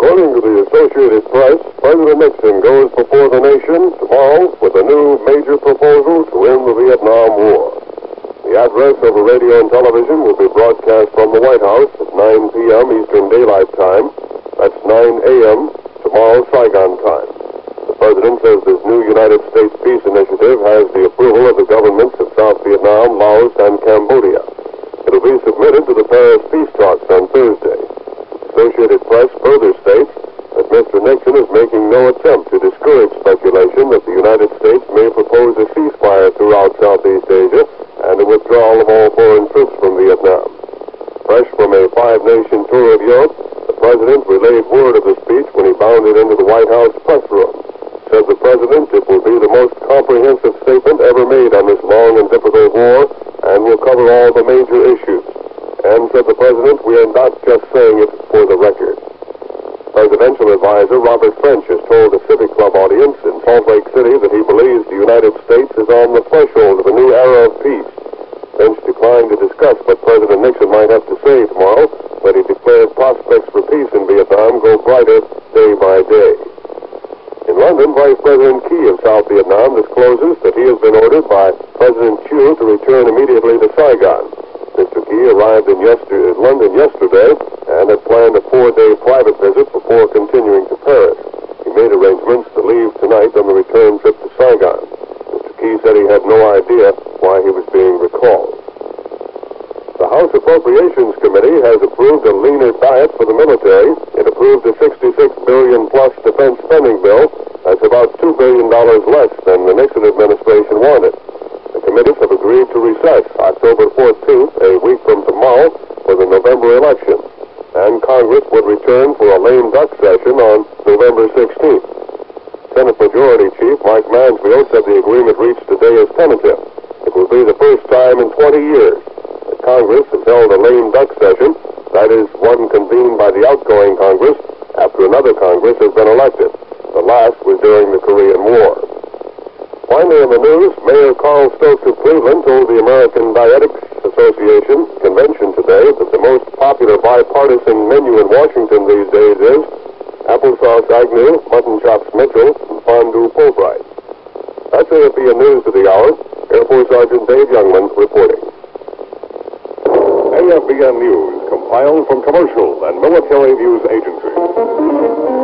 According to the Associated Press, President Nixon goes before the nation tomorrow with a new major proposal to end the Vietnam War. The address over radio and television will be broadcast from the White House at 9 p.m. Eastern Daylight Time. That's 9 a.m. tomorrow Saigon time. The President says this new United States peace initiative has the approval of the governments of South Vietnam, Laos, and Cambodia. It will be submitted to the Paris peace talks on Thursday. Associated Press further states that Mr. Nixon is making no attempt to discourage speculation that the United States may propose a ceasefire throughout Southeast Asia and a withdrawal of all foreign troops from Vietnam. Fresh from a five-nation tour of Europe, the President relayed word of the speech when he bounded into the White House press room. Said the President it will be the most comprehensive statement ever made on this long and difficult war and will cover all the major issues. And, said the President, we are not just saying it for the record. Presidential advisor Robert French has told a Civic Club audience in Salt Lake City that he believes the United States is on the threshold of a new era of peace. French declined to discuss what President Nixon might have to say tomorrow, but he declared prospects for peace in Vietnam go brighter day by day. In London, Vice President Key of South Vietnam discloses that he has been ordered by President Thieu to return immediately to Saigon. Mr. Key arrived in London yesterday and had planned a 4-day private visit before continuing to Paris. He made arrangements to leave tonight on the return trip to Saigon. Mr. Key said he had no idea why he was being recalled. The House Appropriations Committee has approved a leaner diet for the military. It approved a $66 billion-plus defense spending bill. That's about $2 billion less than the Nixon administration wanted. The committees have agreed to recess October 14th, a week from tomorrow, for the November election. And Congress would return for a lame duck session on November 16th. Senate Majority Chief Mike Mansfield said the agreement reached today is tentative. It will be the first time in 20 years that Congress has held a lame duck session, that is, one convened by the outgoing Congress after another Congress has been elected. The last was during the Korean War. Finally in the news, Mayor Carl Stokes of Cleveland told the American Dietetics Association convention today that the most popular bipartisan menu in Washington these days is applesauce Agnew, mutton chops Mitchell, and fondue Fulbright. That's AFBN News of the Hour. Air Force Sergeant Dave Youngman reporting. AFBN News, compiled from commercial and military news agencies.